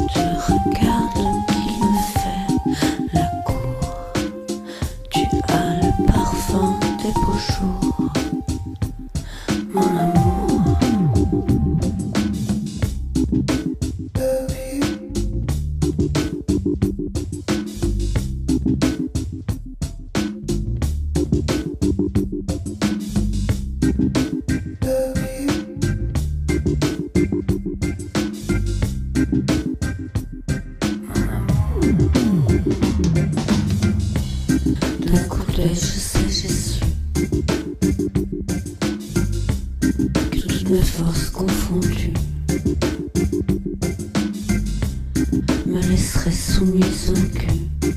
te regarde qui me fait la cour. Tu as le parfum des beaux jours, mon amour. D'un coup d'œil, je sais, j'ai su que toutes mes forces confondues me laisseraient soumise au cul.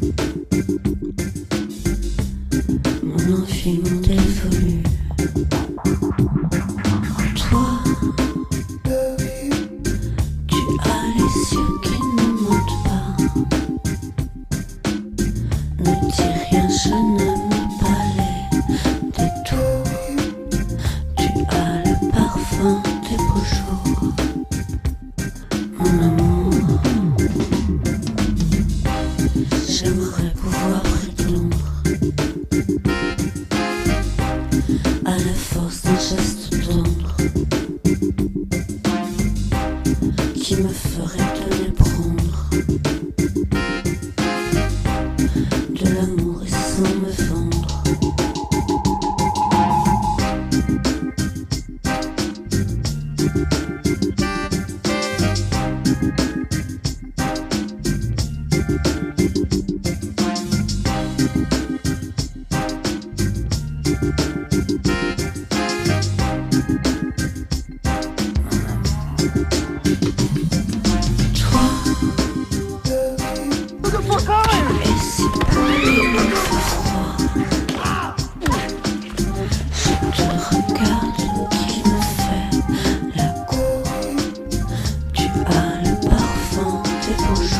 Mon envie, mon dévolu. Toi, tu as les yeux qui ne mentent pas. Ne dis rien, je n'aime pas les détours. Tu as le parfum des beaux jours, mon amour. J'aimerais pouvoir prétendre à la force d'un geste tendre qui me ferait donner prendre de l'amour et sans me vendre. Toi, tu es si beau et il me fait froid. Je te regarde qui me fait la cour. Tu as le parfum des beaux jours.